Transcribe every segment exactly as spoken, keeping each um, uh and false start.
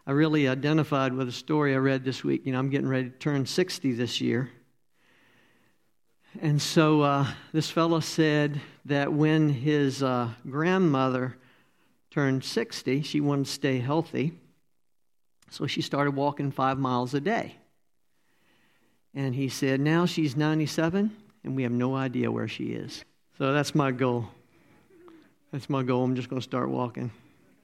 I really identified with a story I read this week. You know, I'm getting ready to turn sixty this year. And so uh, this fellow said that when his uh, grandmother turned sixty, she wanted to stay healthy. So she started walking five miles a day. And he said, now she's ninety-seven, and we have no idea where she is. So that's my goal. That's my goal. I'm just going to start walking.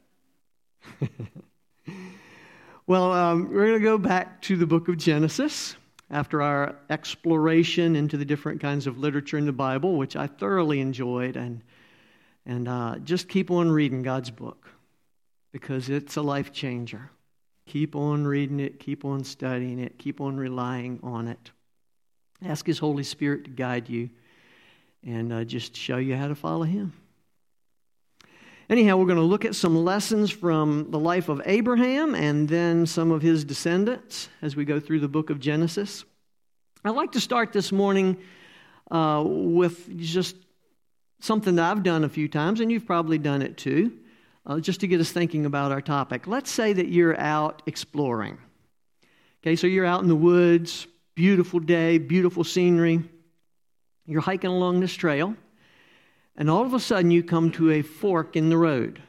Well, um, we're going to go back to the book of Genesis after our exploration into the different kinds of literature in the Bible, which I thoroughly enjoyed, and and uh, just keep on reading God's book because it's a life changer. Keep on reading it, keep on studying it, keep on relying on it. Ask His Holy Spirit to guide you and uh, just show you how to follow Him. Anyhow, we're going to look at some lessons from the life of Abraham and then some of his descendants as we go through the book of Genesis. I'd like to start this morning uh, with just something that I've done a few times, and you've probably done it too, uh, just to get us thinking about our topic. Let's say that you're out exploring. Okay, so you're out in the woods, beautiful day, beautiful scenery. You're hiking along this trail. And all of a sudden, you come to a fork in the road.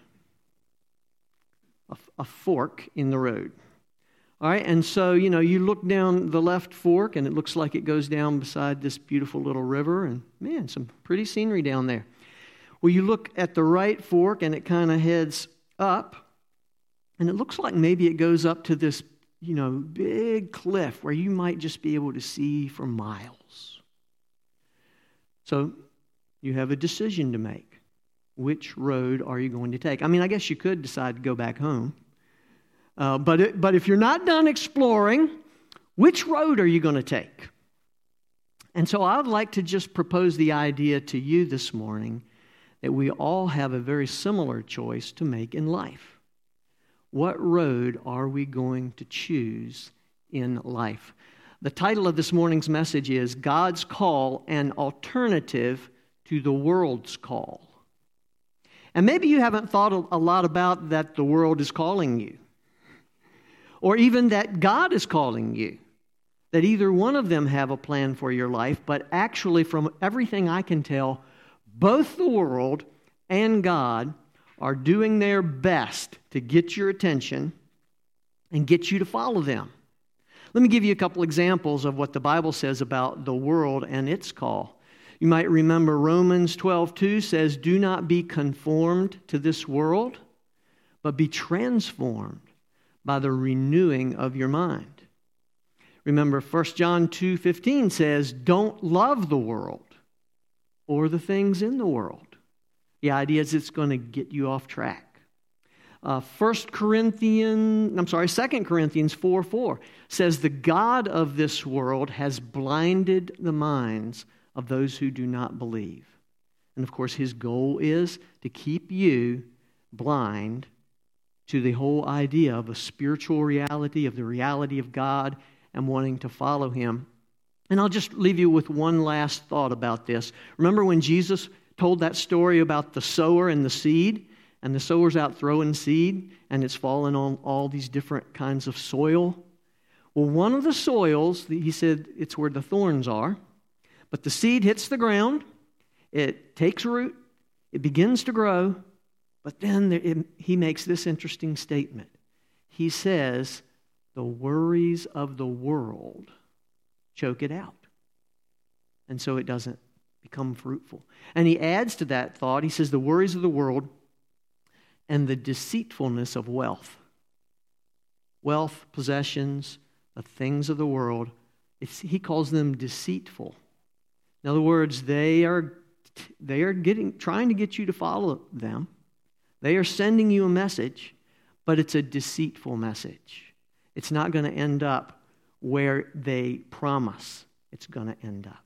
A, a fork in the road. All right, and so, you know, you look down the left fork, and it looks like it goes down beside this beautiful little river, and man, some pretty scenery down there. Well, you look at the right fork, and it kind of heads up, and it looks like maybe it goes up to this, you know, big cliff where you might just be able to see for miles. So you have a decision to make. Which road are you going to take? I mean, I guess you could decide to go back home. Uh, but, it, but if you're not done exploring, which road are you going to take? And so I would like to just propose the idea to you this morning that we all have a very similar choice to make in life. What road are we going to choose in life? The title of this morning's message is God's Call, an Alternative to the World's Call. And maybe you haven't thought a lot about that the world is calling you, or even that God is calling you, that either one of them have a plan for your life, but actually from everything I can tell, both the world and God are doing their best to get your attention and get you to follow them. Let me give you a couple examples of what the Bible says about the world and its call. You might remember Romans twelve two says, do not be conformed to this world, but be transformed by the renewing of your mind. Remember First John two fifteen says, don't love the world or the things in the world. The idea is it's going to get you off track. Uh, First Corinthians, I'm sorry, Second Corinthians four four says, the God of this world has blinded the minds of those who do not believe. And of course, his goal is to keep you blind to the whole idea of a spiritual reality, of the reality of God, and wanting to follow him. And I'll just leave you with one last thought about this. Remember when Jesus told that story about the sower and the seed? And the sower's out throwing seed, and it's fallen on all these different kinds of soil. Well, one of the soils, he said, it's where the thorns are. But the seed hits the ground, it takes root, it begins to grow, but then there, it, he makes this interesting statement. He says, the worries of the world choke it out. And so it doesn't become fruitful. And he adds to that thought, he says, the worries of the world and the deceitfulness of wealth. Wealth, possessions, the things of the world, it's, he calls them deceitful. In other words, they are they are getting trying to get you to follow them. They are sending you a message, but it's a deceitful message. It's not going to end up where they promise it's going to end up.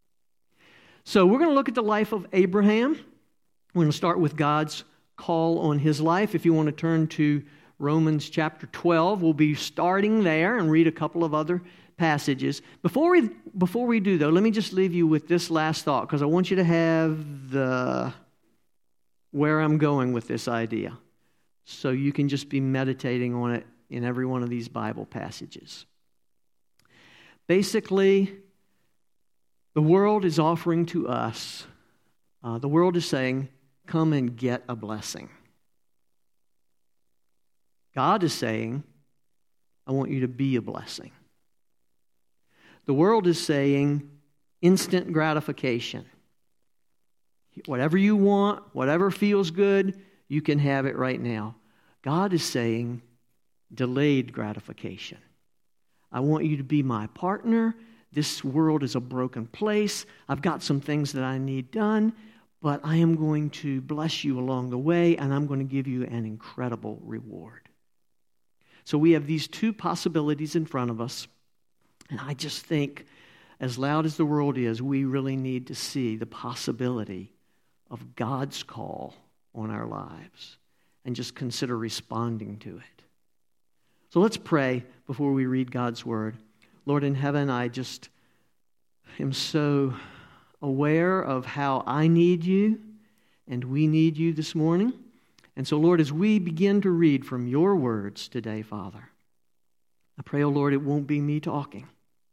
So we're going to look at the life of Abraham. We're going to start with God's call on his life. If you want to turn to Romans chapter twelve, we'll be starting there and read a couple of other passages. Before we before we do, though, let me just leave you with this last thought, because I want you to have the where I'm going with this idea, so you can just be meditating on it in every one of these Bible passages. Basically, the world is offering to us, uh, the world is saying, come and get a blessing. God is saying, I want you to be a blessing. The world is saying, instant gratification. Whatever you want, whatever feels good, you can have it right now. God is saying, delayed gratification. I want you to be my partner. This world is a broken place. I've got some things that I need done, but I am going to bless you along the way, and I'm going to give you an incredible reward. So we have these two possibilities in front of us, and I just think, as loud as the world is, we really need to see the possibility of God's call on our lives and just consider responding to it. So let's pray before we read God's word. Lord in heaven, I just am so aware of how I need you and we need you this morning. And so, Lord, as we begin to read from your words today, Father, I pray, oh Lord, it won't be me talking.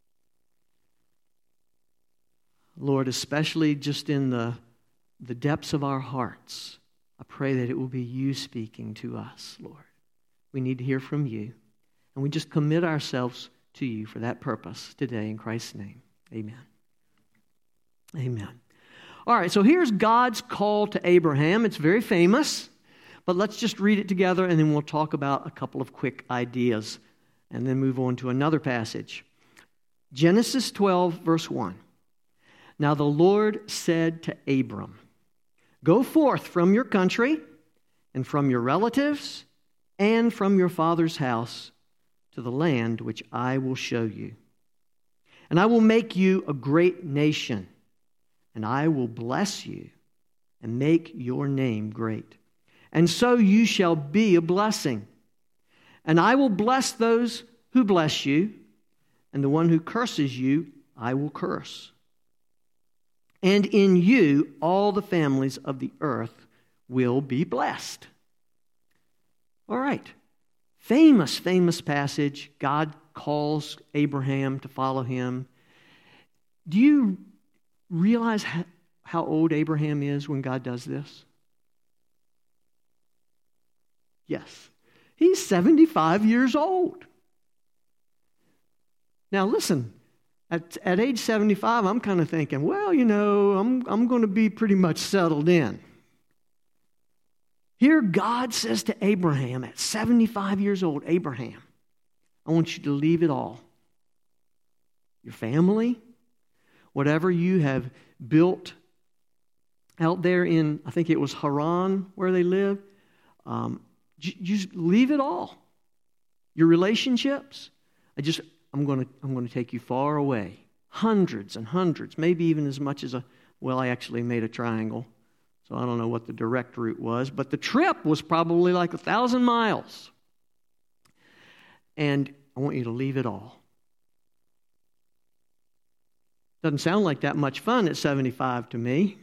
Lord, especially just in the, the depths of our hearts, I pray that it will be you speaking to us, Lord. We need to hear from you. And we just commit ourselves to you for that purpose today in Christ's name. Amen. Amen. All right, so here's God's call to Abraham. It's very famous, but let's just read it together and then we'll talk about a couple of quick ideas and then move on to another passage. Genesis twelve, verse one. Now the Lord said to Abram, go forth from your country and from your relatives and from your father's house to the land which I will show you. And I will make you a great nation, and I will bless you and make your name great. And so you shall be a blessing. And I will bless those who bless you, and the one who curses you I will curse. And in you all the families of the earth will be blessed. All right. Famous, famous passage. God calls Abraham to follow him. Do you realize how, how old Abraham is when God does this? Yes. He's seventy-five years old. Now listen, at, at age seventy-five, I'm kind of thinking, well, you know, I'm, I'm going to be pretty much settled in. Here God says to Abraham at seventy-five years old, Abraham, I want you to leave it all. Your family, whatever you have built out there in, I think it was Haran where they lived, um, just leave it all. Your relationships, I just, I'm going to, I'm going to take you far away. Hundreds and hundreds, maybe even as much as a, well, I actually made a triangle. So I don't know what the direct route was, but the trip was probably like a thousand miles. And I want you to leave it all. Doesn't sound like that much fun at seventy-five to me.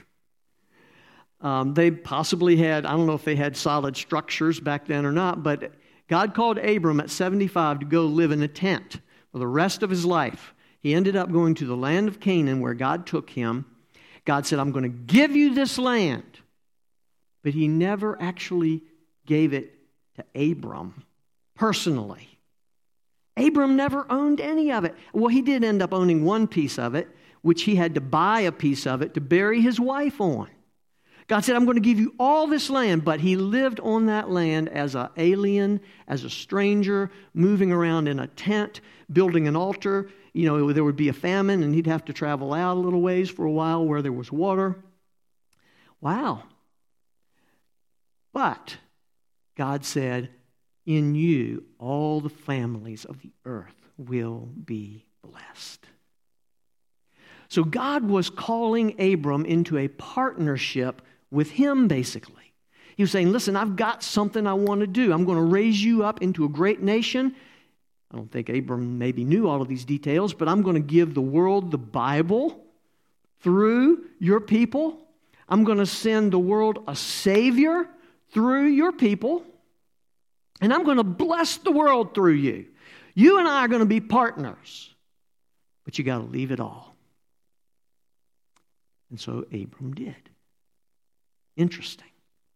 Um, they possibly had, I don't know if they had solid structures back then or not, but God called Abram at seventy-five to go live in a tent for the rest of his life. He ended up going to the land of Canaan where God took him. God said, I'm going to give you this land. But he never actually gave it to Abram personally. Abram never owned any of it. Well, he did end up owning one piece of it, which he had to buy a piece of it to bury his wife on. God said, I'm going to give you all this land, but he lived on that land as an alien, as a stranger, moving around in a tent, building an altar. You know, there would be a famine, and he'd have to travel out a little ways for a while where there was water. Wow. But God said, in you, all the families of the earth will be blessed. So God was calling Abram into a partnership with him, basically. He was saying, listen, I've got something I want to do. I'm going to raise you up into a great nation. I don't think Abram maybe knew all of these details, but I'm going to give the world the Bible through your people. I'm going to send the world a Savior through your people. And I'm going to bless the world through you. You and I are going to be partners. But you got to leave it all. And so Abram did. Interesting.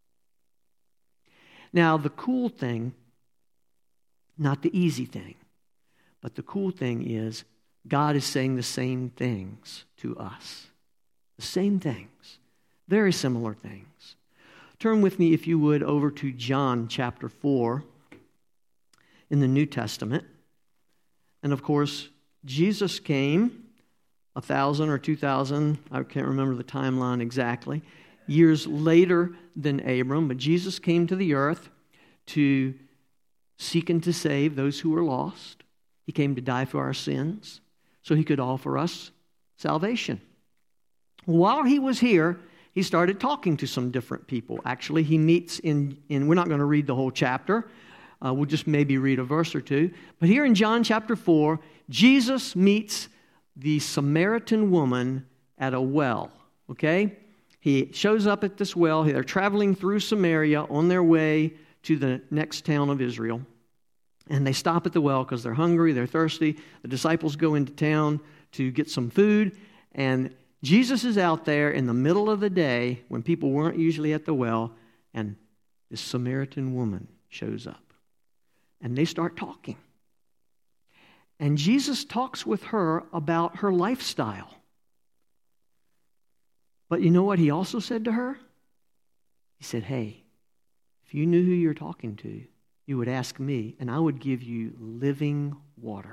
Now, the cool thing, not the easy thing, but the cool thing is God is saying the same things to us. The same things. Very similar things. Turn with me, if you would, over to John chapter four in the New Testament. And of course, Jesus came a thousand or two thousand, I can't remember the timeline exactly, years later than Abram, but Jesus came to the earth to seek and to save those who were lost. He came to die for our sins so he could offer us salvation. While he was here, he started talking to some different people. Actually, he meets in, in we're not going to read the whole chapter. Uh, we'll just maybe read a verse or two. But here in John chapter four, Jesus meets the Samaritan woman at a well, okay? He shows up at this well. They're traveling through Samaria on their way to the next town of Israel. And they stop at the well because they're hungry, they're thirsty. The disciples go into town to get some food. And Jesus is out there in the middle of the day when people weren't usually at the well. And this Samaritan woman shows up. And they start talking. And Jesus talks with her about her lifestyle. But you know what he also said to her? He said, hey, if you knew who you're talking to, you would ask me, and I would give you living water.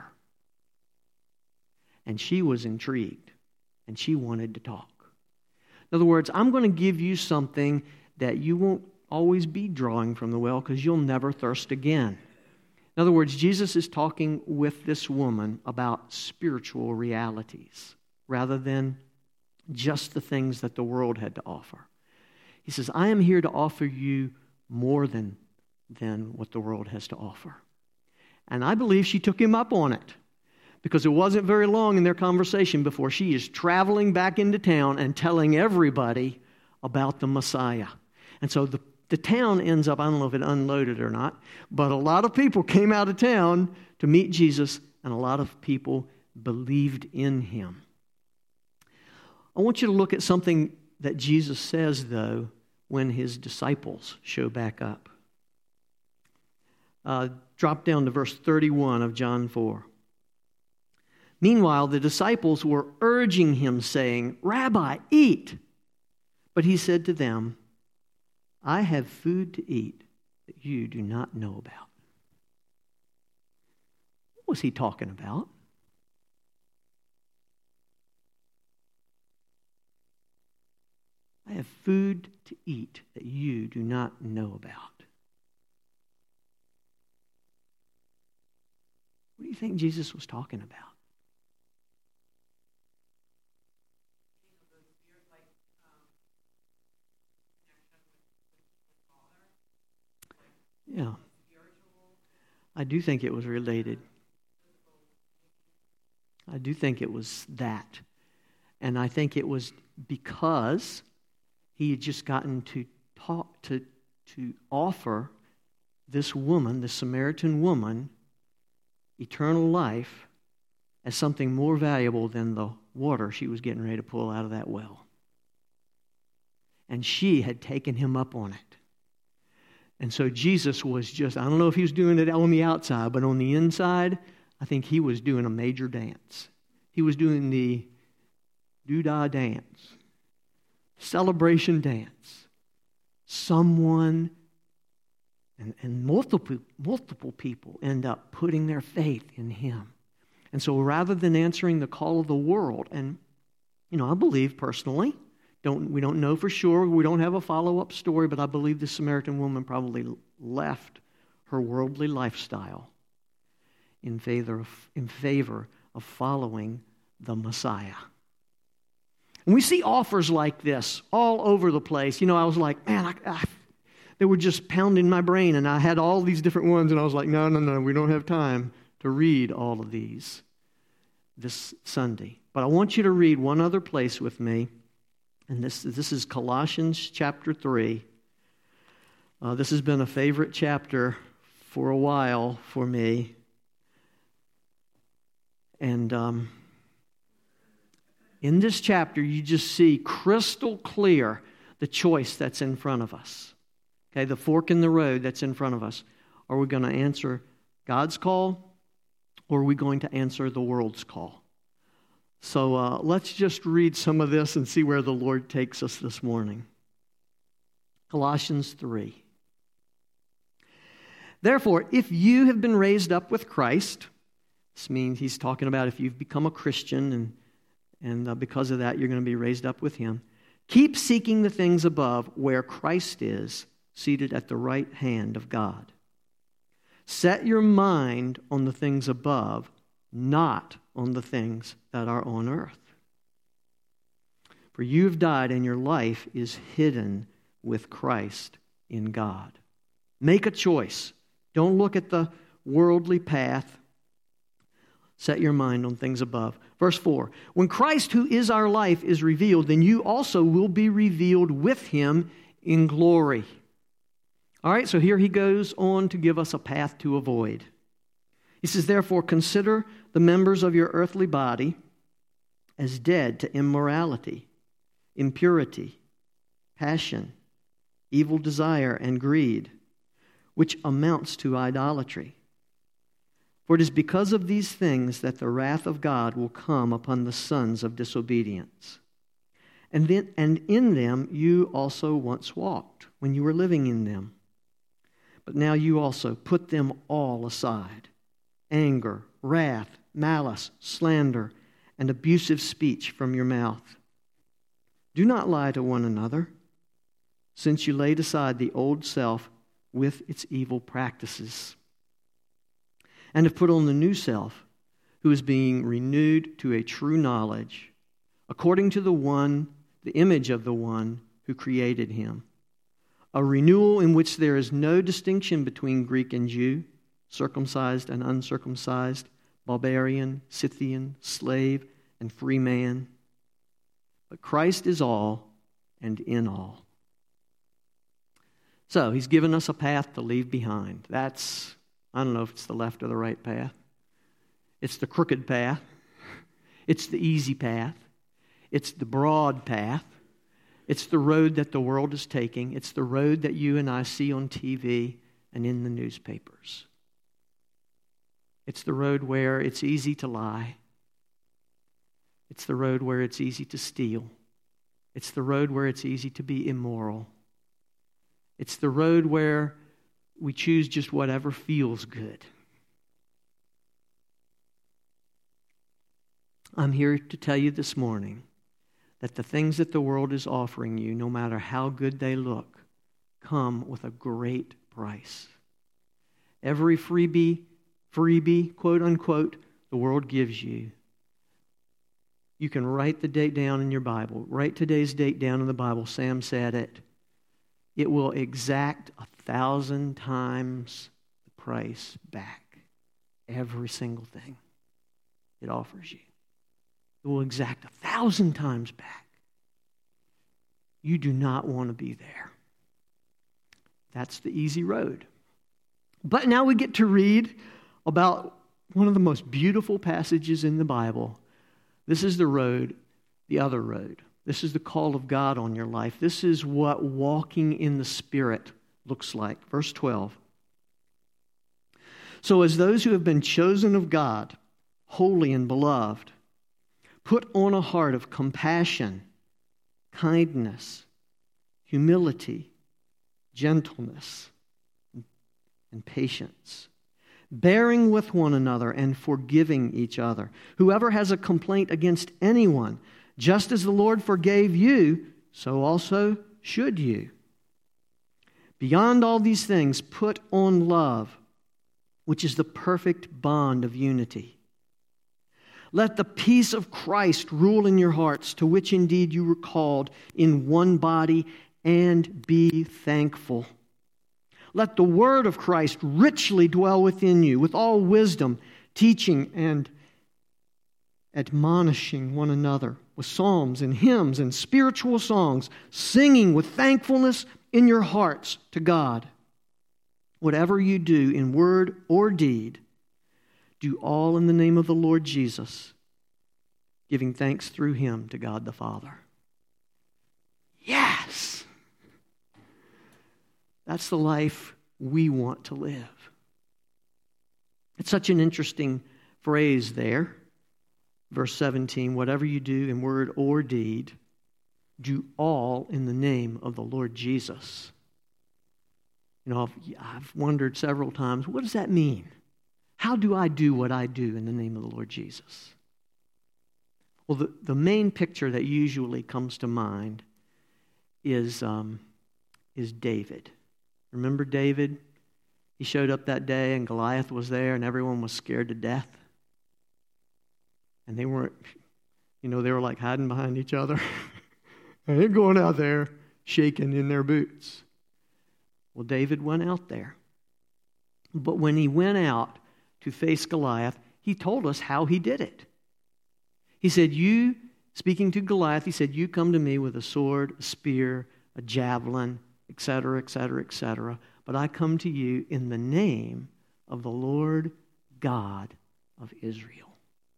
And she was intrigued, and she wanted to talk. In other words, I'm going to give you something that you won't always be drawing from the well because you'll never thirst again. In other words, Jesus is talking with this woman about spiritual realities rather than just the things that the world had to offer. He says, I am here to offer you more than, than what the world has to offer. And I believe she took him up on it because it wasn't very long in their conversation before she is traveling back into town and telling everybody about the Messiah. And so the The town ends up, I don't know if it unloaded or not, but a lot of people came out of town to meet Jesus, and a lot of people believed in him. I want you to look at something that Jesus says, though, when his disciples show back up. Uh, drop down to verse thirty-one of John four. Meanwhile, the disciples were urging him, saying, Rabbi, eat. But he said to them, I have food to eat that you do not know about. What was he talking about? I have food to eat that you do not know about. What do you think Jesus was talking about? Yeah. I do think it was related. I do think it was that. And I think it was because he had just gotten to talk to to offer this woman, the Samaritan woman, eternal life as something more valuable than the water she was getting ready to pull out of that well. And she had taken him up on it. And so Jesus was just, I don't know if he was doing it on the outside, but on the inside, I think he was doing a major dance. He was doing the doo-dah dance, celebration dance. Someone, and, and multiple, multiple people end up putting their faith in him. And so rather than answering the call of the world, and, you know, I believe personally, Don't, we don't know for sure. We don't have a follow-up story, but I believe the Samaritan woman probably left her worldly lifestyle in favor of, in favor of following the Messiah. And we see offers like this all over the place. You know, I was like, man, I, I, they were just pounding my brain, and I had all these different ones, and I was like, no, no, no, we don't have time to read all of these this Sunday. But I want you to read one other place with me. And this, this is Colossians chapter three. Uh, this has been a favorite chapter for a while for me. And um, in this chapter, you just see crystal clear the choice that's in front of us. Okay, the fork in the road that's in front of us. Are we going to answer God's call, or are we going to answer the world's call? So uh, let's just read some of this and see where the Lord takes us this morning. Colossians three. Therefore, if you have been raised up with Christ, this means he's talking about if you've become a Christian and, and uh, because of that you're going to be raised up with him, keep seeking the things above where Christ is, seated at the right hand of God. Set your mind on the things above, not on the things that are on earth. For you have died, and your life is hidden with Christ in God. Make a choice. Don't look at the worldly path. Set your mind on things above. Verse four, when Christ, who is our life, is revealed, then you also will be revealed with him in glory. All right, so here he goes on to give us a path to avoid. He says, therefore, consider the members of your earthly body as dead to immorality, impurity, passion, evil desire, and greed, which amounts to idolatry. For it is because of these things that the wrath of God will come upon the sons of disobedience. And then, and in them you also once walked, when you were living in them. But now you also put them all aside: anger, wrath, malice, slander, and abusive speech from your mouth. Do not lie to one another, since you laid aside the old self with its evil practices, and have put on the new self, who is being renewed to a true knowledge, according to the one, the image of the one who created him. A renewal in which there is no distinction between Greek and Jew, circumcised and uncircumcised, barbarian, Scythian, slave, and free man. But Christ is all and in all. So he's given us a path to leave behind. That's, I don't know if it's the left or the right path. It's the crooked path. It's the easy path. It's the broad path. It's the road that the world is taking. It's the road that you and I see on T V and in the newspapers. It's the road where it's easy to lie. It's the road where it's easy to steal. It's the road where it's easy to be immoral. It's the road where we choose just whatever feels good. I'm here to tell you this morning that the things that the world is offering you, no matter how good they look, come with a great price. Every freebie, freebie, quote unquote, the world gives you, you can write the date down in your Bible. Write today's date down in the Bible. Sam said it. It will exact a thousand times the price back. Every single thing it offers you. It will exact a thousand times back. You do not want to be there. That's the easy road. But now we get to read about one of the most beautiful passages in the Bible. This is the road, the other road. This is the call of God on your life. This is what walking in the Spirit looks like. Verse twelve. So as those who have been chosen of God, holy and beloved, put on a heart of compassion, kindness, humility, gentleness, and patience, bearing with one another and forgiving each other. Whoever has a complaint against anyone, just as the Lord forgave you, so also should you. Beyond all these things, put on love, which is the perfect bond of unity. Let the peace of Christ rule in your hearts, to which indeed you were called in one body, and be thankful. Let the word of Christ richly dwell within you, with all wisdom, teaching and admonishing one another with psalms and hymns and spiritual songs, singing with thankfulness in your hearts to God. Whatever you do in word or deed, do all in the name of the Lord Jesus, giving thanks through him to God the Father. Yes! That's the life we want to live. It's such an interesting phrase there. Verse seventeen, whatever you do in word or deed, do all in the name of the Lord Jesus. You know, I've, I've wondered several times, what does that mean? How do I do what I do in the name of the Lord Jesus? Well, the, the main picture that usually comes to mind is, um, is David. Remember David? He showed up that day and Goliath was there and everyone was scared to death. And they weren't, you know, they were like hiding behind each other. And they're going out there shaking in their boots. Well, David went out there. But when he went out to face Goliath, he told us how he did it. He said, you, speaking to Goliath, he said, you come to me with a sword, a spear, a javelin, et cetera, et cetera, et cetera. But I come to you in the name of the Lord God of Israel.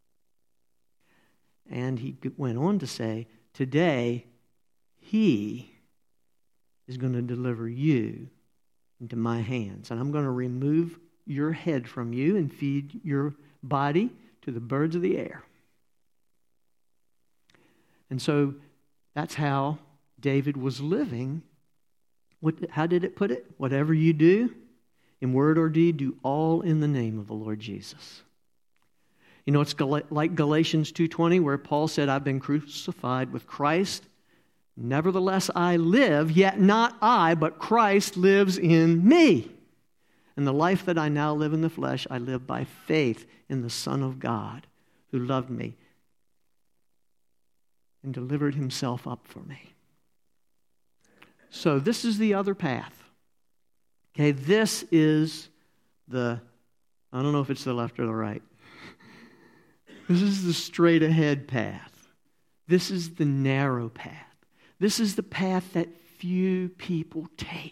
And he went on to say, today, he is going to deliver you into my hands. And I'm going to remove your head from you and feed your body to the birds of the air. And so that's how David was living. What, how did it put it? Whatever you do, in word or deed, do all in the name of the Lord Jesus. You know, it's like Galatians two twenty where Paul said, I've been crucified with Christ. Nevertheless, I live, yet not I, but Christ lives in me. And the life that I now live in the flesh, I live by faith in the Son of God who loved me and delivered himself up for me. So this is the other path. Okay, this is the, I don't know if it's the left or the right. This is the straight ahead path. This is the narrow path. This is the path that few people take.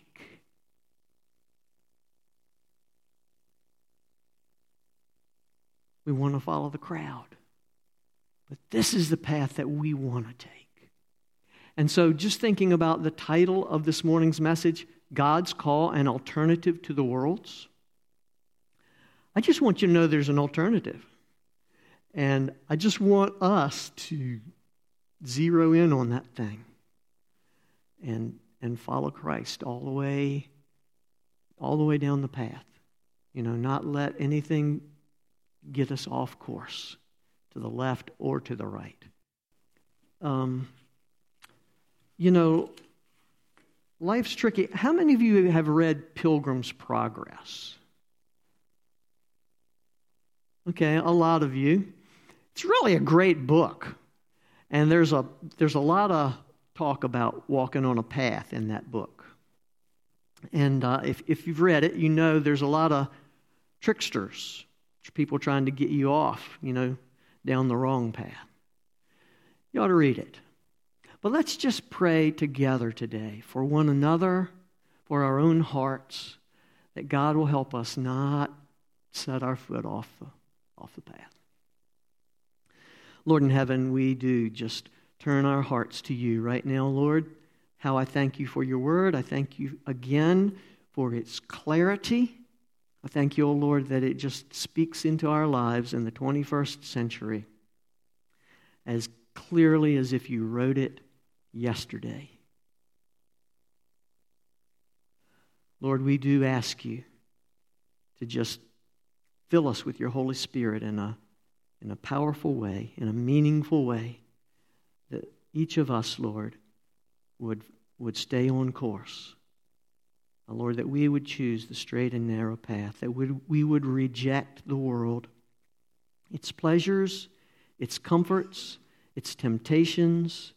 We want to follow the crowd. But this is the path that we want to take. And so just thinking about the title of this morning's message, God's Call, an Alternative to the World's. I just want you to know there's an alternative. And I just want us to zero in on that thing and and follow Christ all the way, all the way down the path. You know, not let anything get us off course to the left or to the right. Um, you know, life's tricky. How many of you have read Pilgrim's Progress? Okay, a lot of you. It's really a great book. And there's a there's a lot of talk about walking on a path in that book. And uh, if, if you've read it, you know there's a lot of tricksters, people trying to get you off, you know, down the wrong path. You ought to read it. But let's just pray together today for one another, for our own hearts, that God will help us not set our foot off the, off the path. Lord in heaven, we do just turn our hearts to you right now, Lord. How I thank you for your word. I thank you again for its clarity. I thank you, O Lord, that it just speaks into our lives in the twenty-first century as clearly as if you wrote it yesterday. Lord, we do ask you to just fill us with your Holy Spirit in a, in a powerful way, in a meaningful way, that each of us, Lord, would, would stay on course. Uh, Lord, that we would choose the straight and narrow path, that we, we would reject the world, its pleasures, its comforts, its temptations,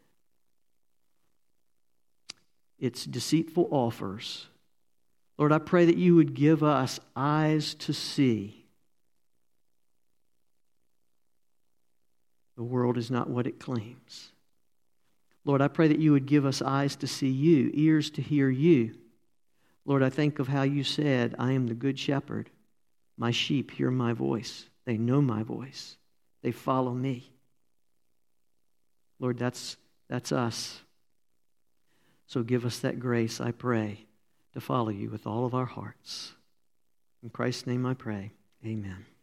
its deceitful offers. Lord, I pray that you would give us eyes to see. The world is not what it claims. Lord, I pray that you would give us eyes to see you, ears to hear you. Lord, I think of how you said, I am the good shepherd. My sheep hear my voice. They know my voice. They follow me. Lord, that's, that's us. So give us that grace, I pray, to follow you with all of our hearts. In Christ's name I pray. Amen.